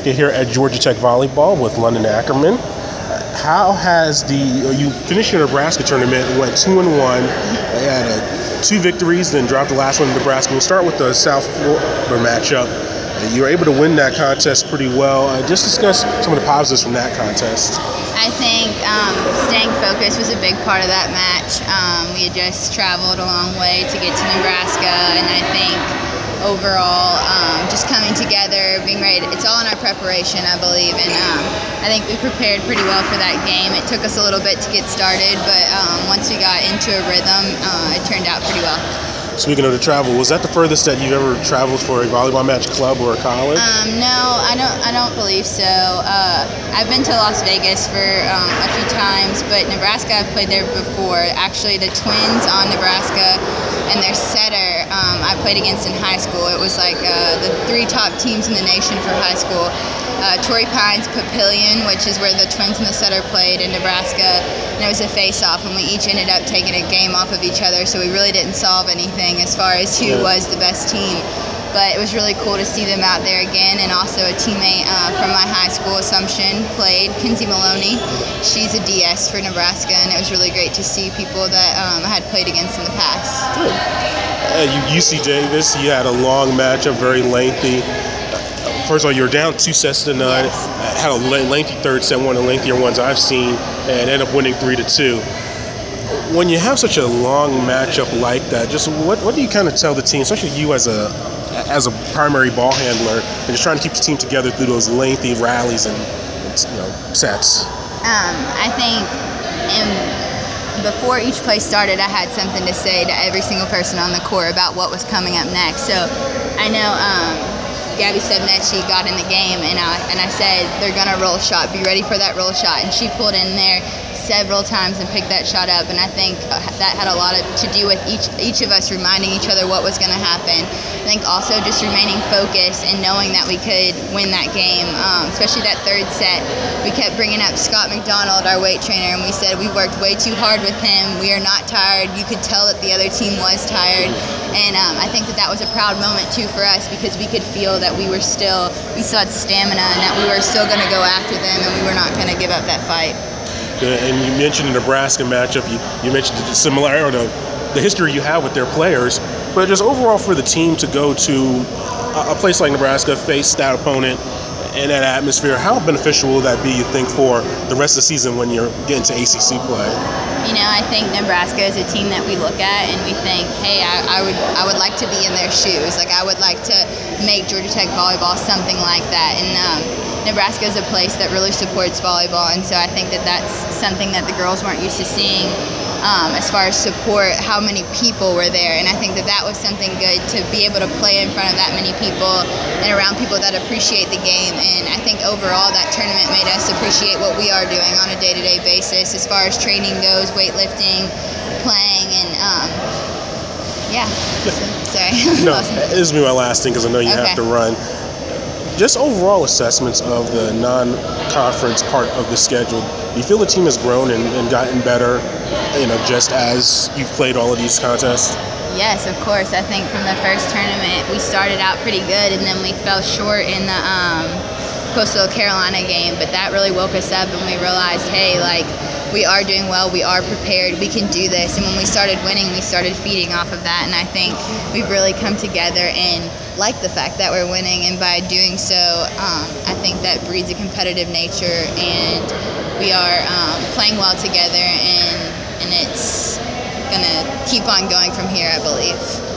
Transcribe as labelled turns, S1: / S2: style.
S1: You're here at Georgia Tech Volleyball with London Ackerman. How has you finished your Nebraska tournament, went 2-1, had two victories, then dropped the last one in Nebraska. We'll start with the South Florida matchup. You were able to win that contest pretty well. Just discuss some of the positives from that contest.
S2: I think staying focused was a big part of that match. We had just traveled a long way to get to Nebraska, and I think overall just coming together, being ready. It's all in our preparation, I believe, and I think we prepared pretty well for that game. It took us a little bit to get started, but once we got into a rhythm, it turned out pretty well.
S1: Speaking of the travel, was that the furthest that you've ever traveled for a volleyball match, club or college?
S2: No, I don't believe so. I've been to Las Vegas for a few times, but Nebraska, I've played there before. Actually, the Twins on Nebraska and their setter, I played against in high school. It was like the three top teams in the nation for high school. Torrey Pines Papillion, which is where the Twins and the setter played in Nebraska, and it was a face-off, and we each ended up taking a game off of each other, so we really didn't solve anything as far as who was the best team. But it was really cool to see them out there again, and also a teammate from my high school, Assumption, played, Kinsey Maloney. She's a DS for Nebraska, and it was really great to see people that I had played against in the past.
S1: Good. UC Davis, you had a long matchup, very lengthy. First of all, you were down 2 sets to none.
S2: Yes.
S1: Had a lengthy third set, one of the lengthier ones I've seen, and ended up winning 3-2. When you have such a long matchup like that, just what do you kind of tell the team, especially you as a primary ball handler, and just trying to keep the team together through those lengthy rallies and sets?
S2: I think before each play started, I had something to say to every single person on the court about what was coming up next. So I know Gabby Sebnetchi got in the game, and I said, they're going to roll shot. Be ready for that roll shot. And she pulled in there several times and picked that shot up, and I think that had a lot to do with each of us reminding each other what was going to happen. I think also just remaining focused and knowing that we could win that game, especially that third set. We kept bringing up Scott McDonald, our weight trainer, and we said we worked way too hard with him. We are not tired. You could tell that the other team was tired, and I think that was a proud moment too for us, because we could feel that we still had stamina, and that we were still going to go after them, and we were not going to give up that fight.
S1: And you mentioned the Nebraska matchup. You mentioned the similarity, or the history you have with their players, but just overall for the team to go to a place like Nebraska, face that opponent and that atmosphere, how beneficial will that be, you think, for the rest of the season when you're getting to ACC play?
S2: You know, I think Nebraska is a team that we look at and we think, hey, I would like to be in their shoes. Like, I would like to make Georgia Tech volleyball something like that. And Nebraska is a place that really supports volleyball, and so I think that's something that the girls weren't used to seeing as far as support, how many people were there. And I think that was something good, to be able to play in front of that many people and around people that appreciate the game. And I think overall that tournament made us appreciate what we are doing on a day-to-day basis as far as training goes, weightlifting, playing, and yeah. Sorry.
S1: No, this will be my last thing because I know you have to run. Just overall assessments of the non-conference part of the schedule. Do you feel the team has grown and gotten better, just as you've played all of these contests?
S2: Yes, of course. I think from the first tournament, we started out pretty good, and then we fell short in the Coastal Carolina game, but that really woke us up, and we realized, hey, like, we are doing well, we are prepared, we can do this. And when we started winning, we started feeding off of that, and I think we've really come together and like the fact that we're winning, and by doing so, I think that breeds a competitive nature, and we are playing well together, and it's gonna keep on going from here, I believe.